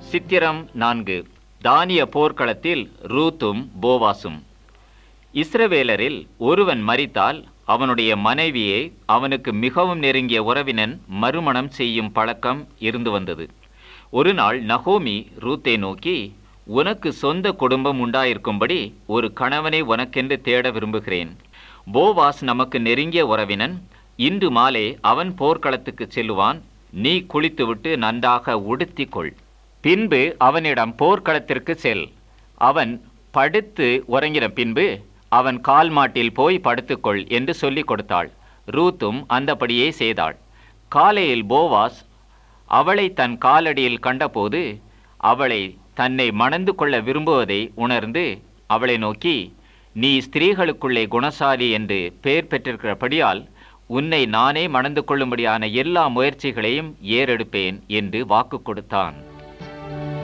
சித்திரம் 4. தானிய போர்க்களத்தில் ரூத்தும் போவாசும். இஸ்ரவேலரில் ஒருவன் மரித்தால் அவனுடைய மனைவியை அவனுக்கு மிகவும் நெருங்கிய உறவினன் மறுமணம் செய்யும் பழக்கம் இருந்து வந்தது. ஒரு நாள் நகோமி ரூத்தை நோக்கி, உனக்கு சொந்த குடும்பம் உண்டாயிருக்கும்படி ஒரு கணவனை உனக்கென்று தேட விரும்புகிறேன். போவாஸ் நமக்கு நெருங்கிய உறவினன். இன்று மாலை அவன் போர்க்களத்துக்கு செல்லுவான். நீ குளித்துவிட்டு நன்றாக உடுத்திக்கொள். பின்பு அவனிடம் போர்க்களத்திற்கு செல். அவன் படுத்து உறங்கின பின்பு அவன் கால் மாட்டில் போய் படுத்துக்கொள் என்று சொல்லிக் கொடுத்தாள். ரூத்தும் அந்தபடியே செய்தாள். காலையில் போவாஸ் அவளை தன் காலடியில் கண்டபோது அவளை தன்னை மணந்து கொள்ள விரும்புவதை உணர்ந்து அவளை நோக்கி, நீ ஸ்திரீகளுக்குள்ளே குணசாலி என்று பெயர் பெற்றிருக்கிறபடியால் உன்னை நானே மணந்து கொள்ளும்படியான எல்லா முயற்சிகளையும் ஏறெடுப்பேன் என்று வாக்கு கொடுத்தான்.